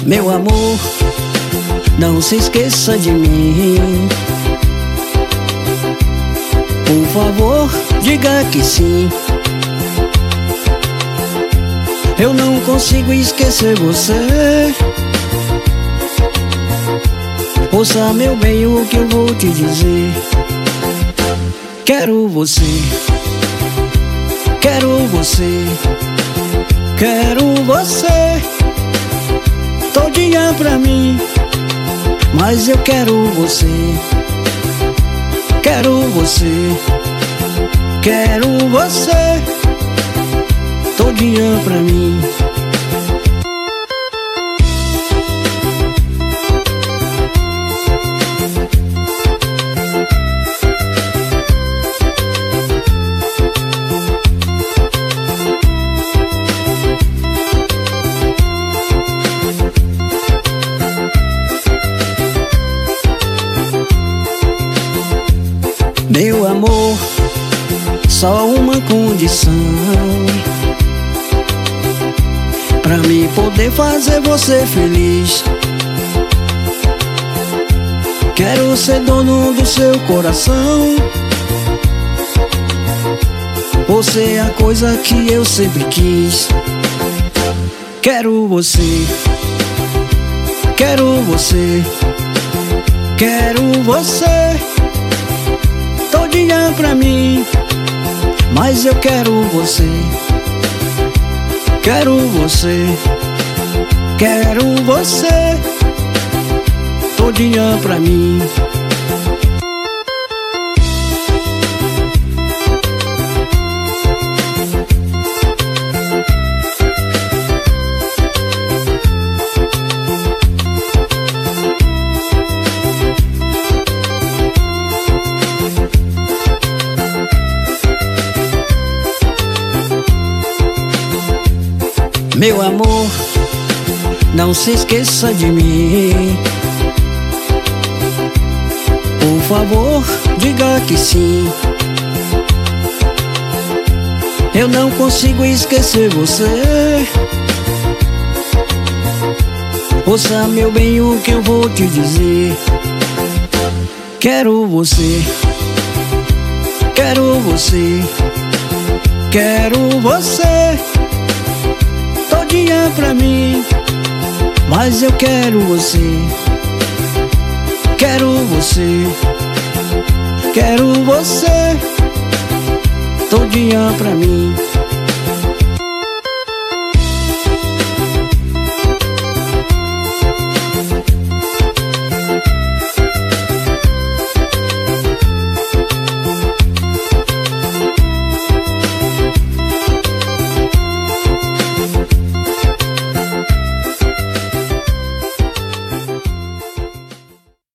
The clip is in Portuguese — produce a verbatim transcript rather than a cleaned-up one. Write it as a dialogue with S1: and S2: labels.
S1: Meu amor, não se esqueça de mim. Por favor, diga que sim. Eu não consigo esquecer você. Ouça, meu bem, o que eu vou te dizer. Quero você, quero você, quero você todinha pra mim. Mas eu quero você, quero você, quero você todinha pra mim. Meu amor, só uma condição pra mim poder fazer você feliz. Quero ser dono do seu coração. Você é a coisa que eu sempre quis. Quero você, quero você, quero você todinha pra mim. Mas eu quero você, quero você, quero você todinha pra mim. Meu amor, não se esqueça de mim. Por favor, diga que sim. Eu não consigo esquecer você. Ouça, meu bem, o que eu vou te dizer. Quero você, quero você, quero você todinha pra mim. Mas eu quero você, quero você, quero você todinha pra mim.